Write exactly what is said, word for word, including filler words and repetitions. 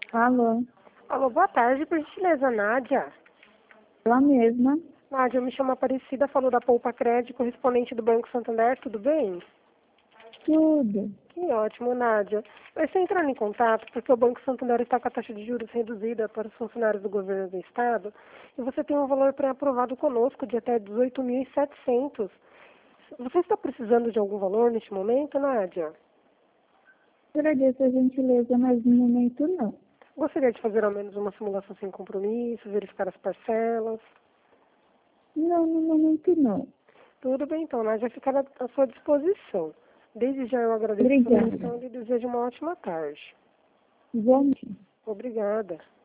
Alô, Alô, boa tarde, por gentileza, Nádia. ela mesma. Nádia, eu me chamo Aparecida, falo da Poupa Crédito, correspondente do Banco Santander, tudo bem? Tudo. Que ótimo, Nádia. Eu estou entrando em contato porque o Banco Santander está com a taxa de juros reduzida para os funcionários do governo do Estado e você tem um valor pré-aprovado conosco de até dezoito mil e setecentos. Você está precisando de algum valor neste momento, Nádia? Agradeço a gentileza, mas no momento não. Gostaria de fazer ao menos uma simulação sem compromisso, verificar as parcelas? Não, no momento não. Tudo bem, então, Nádia, fica à à sua disposição. Desde já eu agradeço a sua Obrigada. atenção e desejo uma ótima tarde. Igualmente. Obrigada.